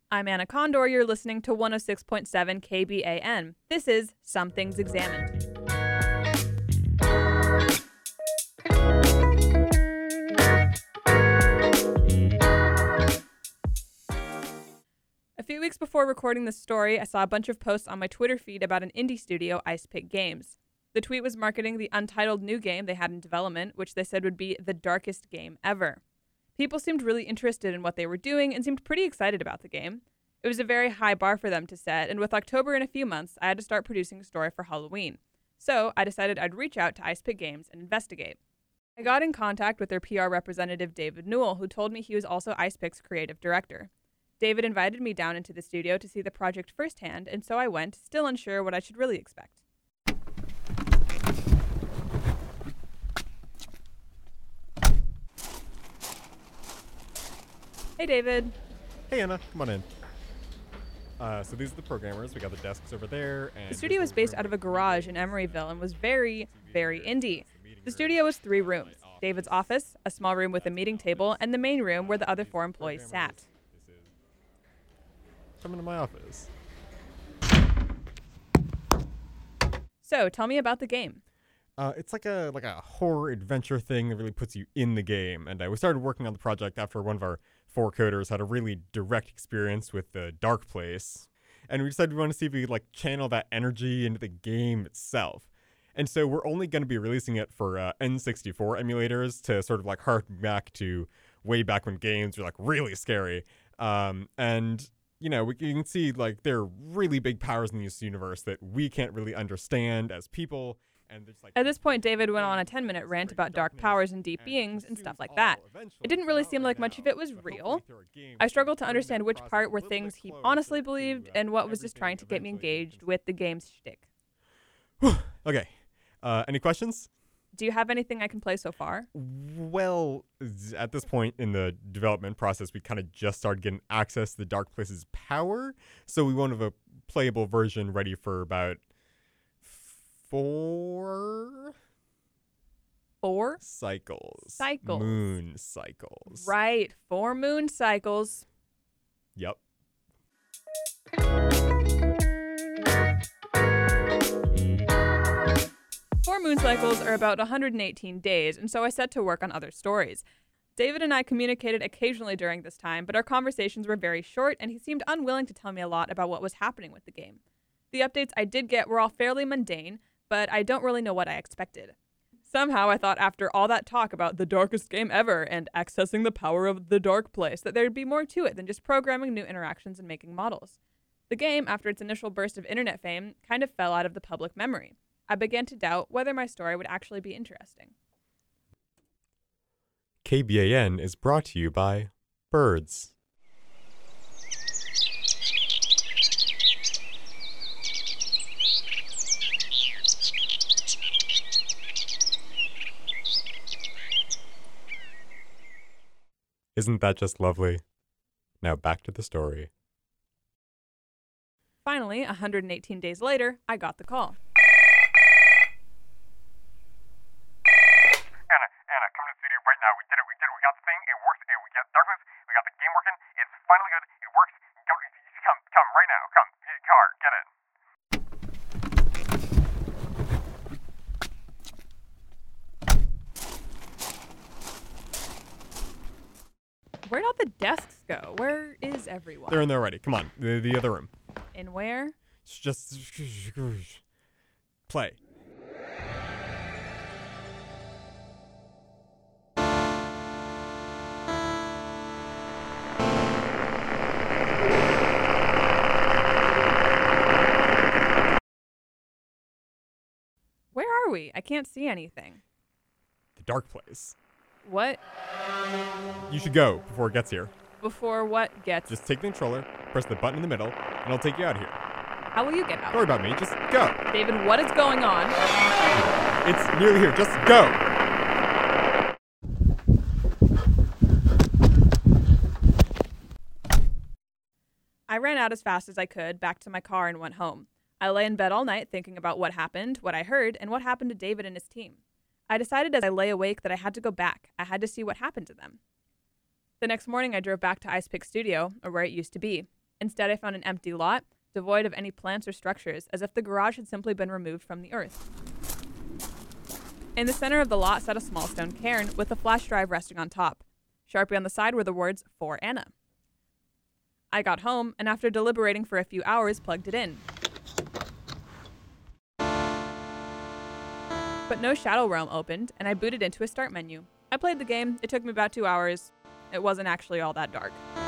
I'm Anna Condor. You're listening to 106.7 KBAN. This is Some Things Examined. A few weeks before recording this story, I saw a bunch of posts on my Twitter feed about an indie studio, Ice Pick Games. The tweet was marketing the untitled new game they had in development, which they said would be the darkest game ever. People seemed really interested in what they were doing and seemed pretty excited about the game. It was a very high bar for them to set, and with October in a few months, I had to start producing a story for Halloween. So I decided I'd reach out to Ice Pick Games and investigate. I got in contact with their PR representative, David Newell, who told me he was also Ice Pick's creative director. David invited me down into the studio to see the project firsthand, and so I went, still unsure what I should really expect. Hey, David. Hey, Anna. Come on in. So these are the programmers. We got the desks over there. And the studio was based out of a garage in Emeryville and was very, very indie. The studio was 3 rooms. David's office, a small room with a meeting table, and the main room where the other 4 employees sat. Come into my office. So, tell me about the game. It's like a horror adventure thing that really puts you in the game. And we started working on the project after one of our 4 coders had a really direct experience with the Dark Place. And we decided we want to see if we could channel that energy into the game itself. And so we're only going to be releasing it for N64 emulators to sort of harken back to way back when games were really scary. And you can see there are really big powers in this universe that we can't really understand as people. And at this point, David went on a 10-minute rant about dark powers and deep beings and stuff like that. It didn't really seem like much of it was real. I struggled to understand which part were things he honestly believed and what was just trying to get me engaged with the game's shtick. Okay. Any questions? Do you have anything I can play so far? Well, at this point in the development process, we kind of just started getting access to the Dark Place's power. So we won't have a playable version ready for about 4 cycles. Moon cycles. Right, 4 moon cycles. Yep. 4 moon cycles are about 118 days, and so I set to work on other stories. David and I communicated occasionally during this time, but our conversations were very short, and he seemed unwilling to tell me a lot about what was happening with the game. The updates I did get were all fairly mundane, but I don't really know what I expected. Somehow I thought after all that talk about the darkest game ever and accessing the power of the Dark Place that there'd be more to it than just programming new interactions and making models. The game, after its initial burst of internet fame, kind of fell out of the public memory. I began to doubt whether my story would actually be interesting. KBAN is brought to you by birds. Isn't that just lovely? Now back to the story. Finally, 118 days later, I got the call. Anna, come to the studio right now. We did it. We got the thing. It works. We got Dark Place. We got the game working. It's finally good. It works. Come right now. Come. Car, get in. Where'd all the desks go? Where is everyone? They're in there already. Come on. The other room. In where? Just play. Where are we? I can't see anything. The Dark Place. What? You should go before it gets here. Before what gets... Just take the controller, press the button in the middle, and it'll take you out of here. How will you get out? Don't worry about me, just go. David, what is going on? It's nearly here, just go. I ran out as fast as I could, back to my car, and went home. I lay in bed all night thinking about what happened, what I heard, and what happened to David and his team. I decided as I lay awake that I had to go back. I had to see what happened to them. The next morning, I drove back to Ice Pick Studio, or where it used to be. Instead, I found an empty lot, devoid of any plants or structures, as if the garage had simply been removed from the earth. In the center of the lot sat a small stone cairn with a flash drive resting on top. Sharpie on the side were the words, "For Anna." I got home, and after deliberating for a few hours, plugged it in. But no Shadow Realm opened, and I booted into a start menu. I played the game. It took me about 2 hours. It wasn't actually all that dark.